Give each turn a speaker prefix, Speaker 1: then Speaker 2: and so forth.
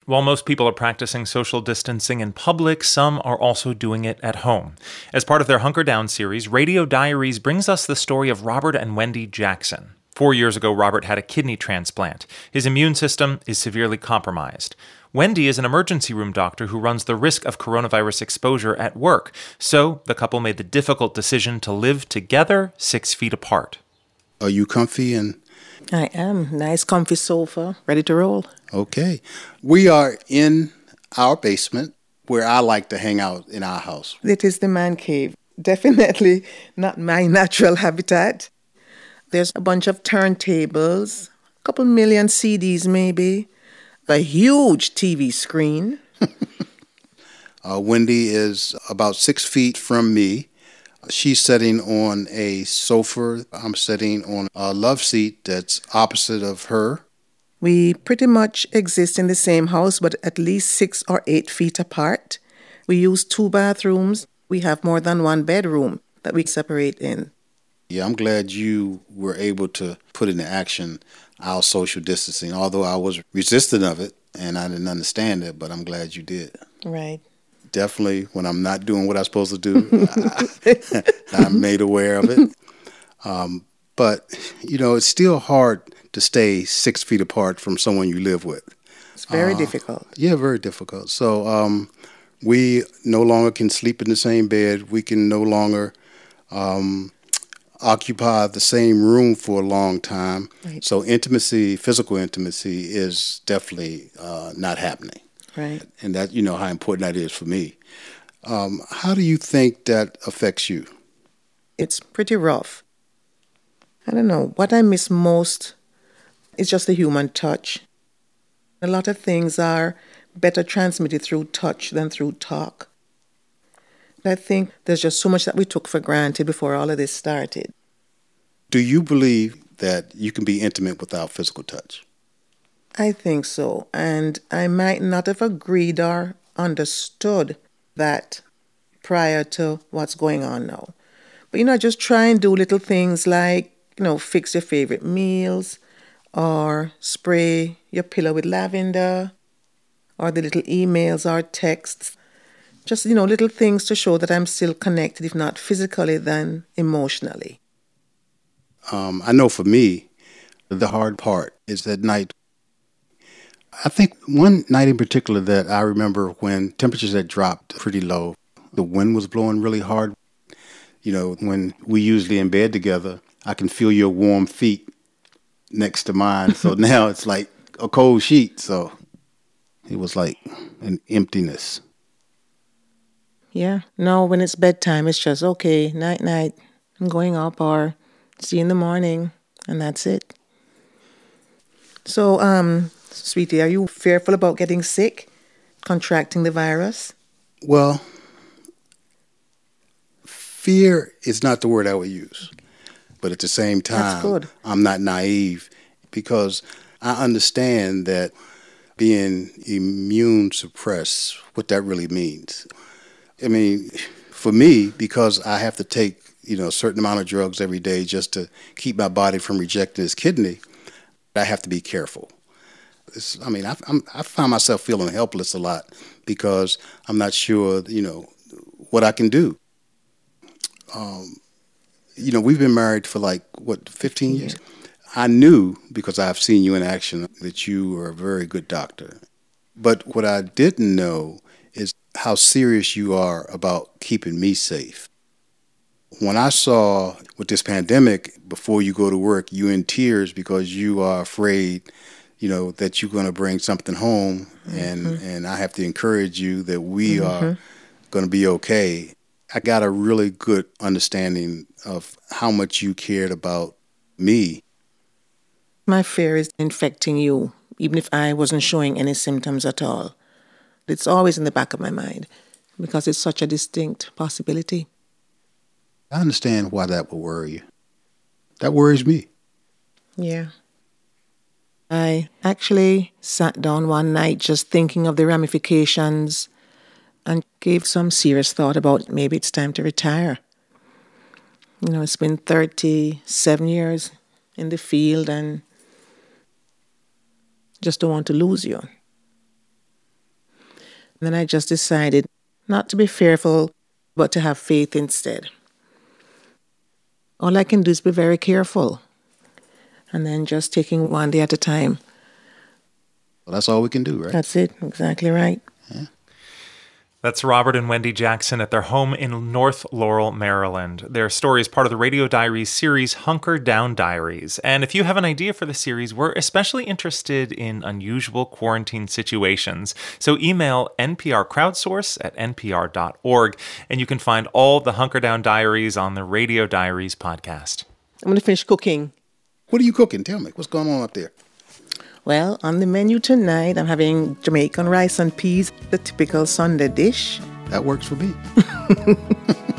Speaker 1: While most people are practicing social distancing in public, some are also doing it at home. As part of their Hunker Down series, Radio Diaries brings us the story of Robert and Wendy Jackson. 4 years ago, Robert had a kidney transplant. His immune system is severely compromised. Wendy is an emergency room doctor who runs the risk of coronavirus exposure at work, so the couple made the difficult decision to live together 6 feet apart.
Speaker 2: Are you comfy and...
Speaker 3: I am. Nice comfy sofa, ready to roll.
Speaker 2: Okay. We are in our basement where I like to hang out in our house.
Speaker 3: It is the man cave. Definitely not my natural habitat. There's a bunch of turntables, a couple million CDs maybe, a huge TV screen.
Speaker 2: Wendy is about 6 feet from me. She's sitting on a sofa. I'm sitting on a love seat that's opposite of her.
Speaker 3: We pretty much exist in the same house, but at least 6 or 8 feet apart. We use 2 bathrooms. We have more than 1 bedroom that we separate in.
Speaker 2: Yeah, I'm glad you were able to put into action our social distancing, although I was resistant of it and I didn't understand it, but I'm glad you did.
Speaker 3: Right.
Speaker 2: Definitely, when I'm not doing what I'm supposed to do, I'm made aware of it. But, it's still hard to stay 6 feet apart from someone you live with.
Speaker 3: It's very difficult.
Speaker 2: Yeah, very difficult. So we no longer can sleep in the same bed. We can no longer occupy the same room for a long time.
Speaker 3: Right.
Speaker 2: So intimacy, physical intimacy is definitely not happening.
Speaker 3: Right.
Speaker 2: And that, how important that is for me. How do you think that affects you?
Speaker 3: It's pretty rough. I don't know. What I miss most is just the human touch. A lot of things are better transmitted through touch than through talk. I think there's just so much that we took for granted before all of this started.
Speaker 2: Do you believe that you can be intimate without physical touch?
Speaker 3: I think so. And I might not have agreed or understood that prior to what's going on now. But, just try and do little things like, fix your favorite meals or spray your pillow with lavender or the little emails or texts. Just, little things to show that I'm still connected, if not physically, then emotionally.
Speaker 2: I know for me, the hard part is at night. I think one night in particular that I remember when temperatures had dropped pretty low, the wind was blowing really hard. When we usually in bed together, I can feel your warm feet next to mine. So now it's like a cold sheet. So it was like an emptiness.
Speaker 3: Yeah. No, when it's bedtime, it's just, okay, night, I'm going up, or see you in the morning, and that's it. So, sweetie, are you fearful about getting sick, contracting the virus?
Speaker 2: Well, fear is not the word I would use. But at the same time, I'm not naive because I understand that being immune suppressed, what that really means. I mean, for me, because I have to take, a certain amount of drugs every day just to keep my body from rejecting its kidney, I have to be careful. I find myself feeling helpless a lot because I'm not sure, what I can do. We've been married for 15 years? I knew, because I've seen you in action, that you are a very good doctor. But what I didn't know is how serious you are about keeping me safe. When I saw with this pandemic, before you go to work, you in tears because you are afraid, that you're going to bring something home. And I have to encourage you that we are going to be okay. I got a really good understanding of how much you cared about me.
Speaker 3: My fear is infecting you, even if I wasn't showing any symptoms at all. It's always in the back of my mind because it's such a distinct possibility.
Speaker 2: I understand why that would worry you. That worries me.
Speaker 3: Yeah. I actually sat down one night just thinking of the ramifications and gave some serious thought about maybe it's time to retire. It's been 37 years in the field and just don't want to lose you. then I just decided not to be fearful, but to have faith instead. All I can do is be very careful, and then just taking one day at a time.
Speaker 2: Well, that's all we can do, right?
Speaker 3: That's it. Exactly right.
Speaker 1: That's Robert and Wendy Jackson at their home in North Laurel, Maryland. Their story is part of the Radio Diaries series Hunker Down Diaries. And if you have an idea for the series, we're especially interested in unusual quarantine situations. So email nprcrowdsource@npr.org, and you can find all the Hunker Down Diaries on the Radio Diaries podcast.
Speaker 3: I'm going to finish cooking.
Speaker 2: What are you cooking? Tell me. What's going on up there?
Speaker 3: Well, on the menu tonight, I'm having Jamaican rice and peas, the typical Sunday dish.
Speaker 2: That works for me.